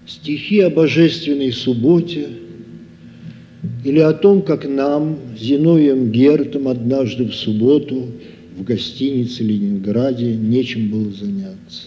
Стихи о божественной субботе или о том, как нам, Зиновием Гертом, однажды в субботу в гостинице Ленинграде нечем было заняться.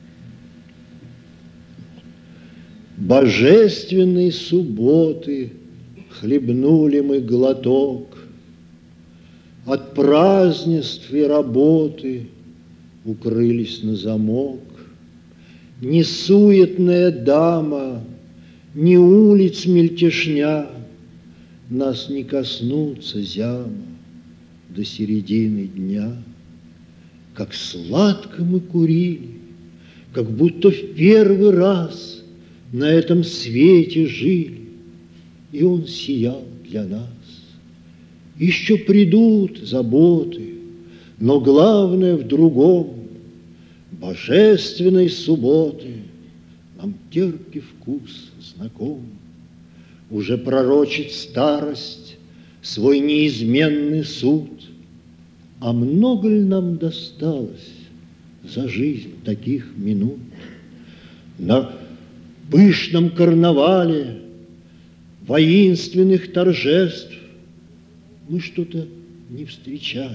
Божественной субботы хлебнули мы глоток, от празднеств и работы укрылись на замок. Ни суетная дама, ни улиц мельтешня нас не коснутся зяма до середины дня. Как сладко мы курили, как будто в первый раз на этом свете жили, и он сиял для нас. Еще придут заботы, но главное в другом. Божественной субботы нам терпкий вкус знаком. Уже пророчит старость свой неизменный суд. А много ли нам досталось за жизнь таких минут? На пышном карнавале воинственных торжеств мы что-то не встречали.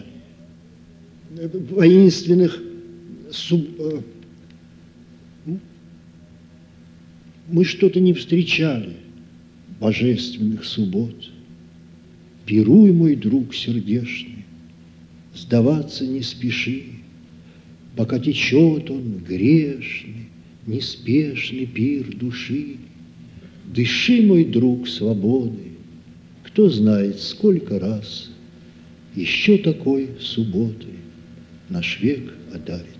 Мы что-то не встречали божественных суббот. Пируй, мой друг сердечный, сдаваться не спеши, пока течет он грешный, неспешный пир души. Дыши, мой друг, свободы, кто знает, сколько раз еще такой субботы наш век одарит.